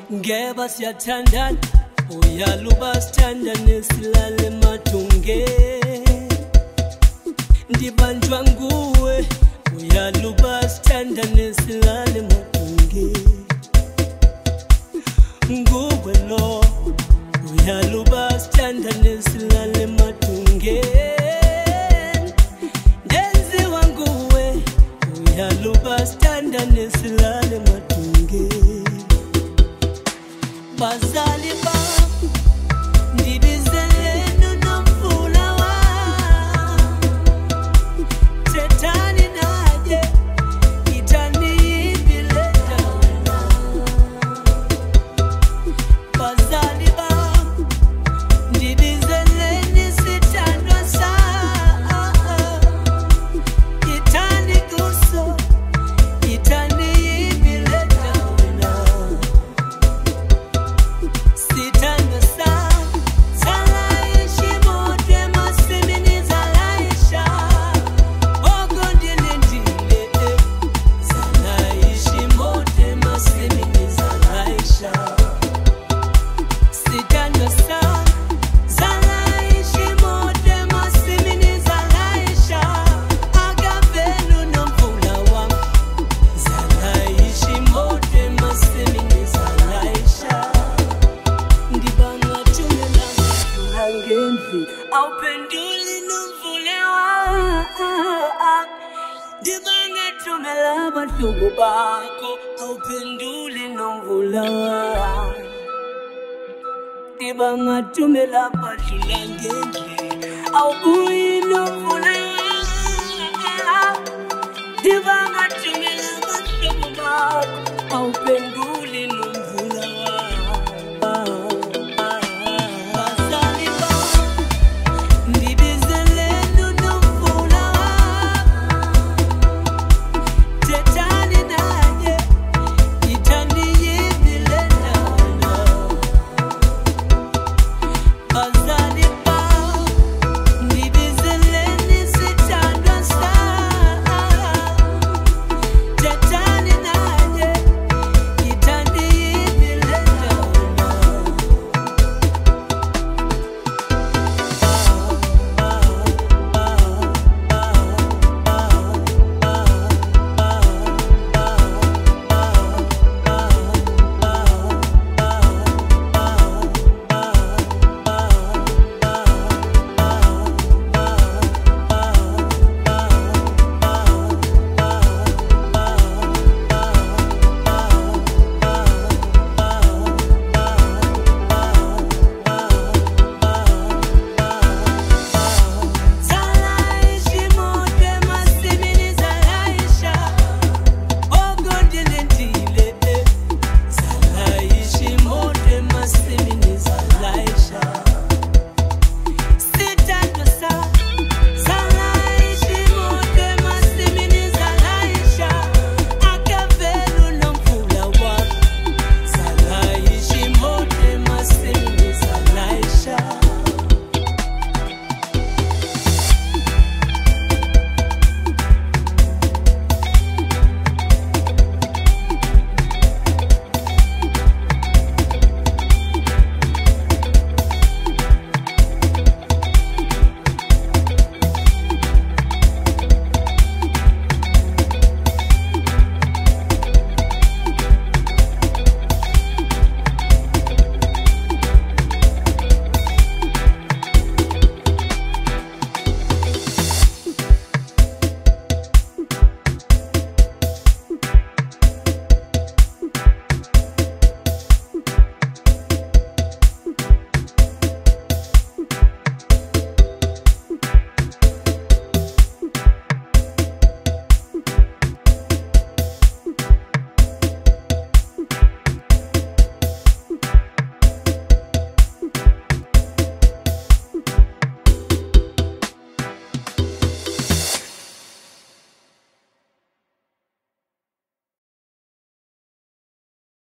Ngeba siyathandana uyaluba sithandane silale mathunge ndibanjwa nguwe uyaluba sithandane silale mathunge nguwe lo uyaluba sithandane silale mathunge ndenziwa nguwe uyaluba sithandane silale mathunge bazali ba ndibizelenu nomvula wa tetani naje itani ibileta bazali ba ndibizeleni sitandwa sa itani guso itani ibileta sitandwa sa salaishi mote masimini zalaisha ogondilendile salaishi mote masimini zalaisha sitandwa sa salaishi mote masimini zalaisha agavelu nomvula wangu salaishi mote masimini zalaisha ndibanga tumela angenzi awuphenduli nomvulewa ndibanga tumela bahlobo bakho awuphenduli nomvulewa ndibanga tumela badlula ngendlela awubuyi nomvulewa ndibanga tumela bahlobo bakho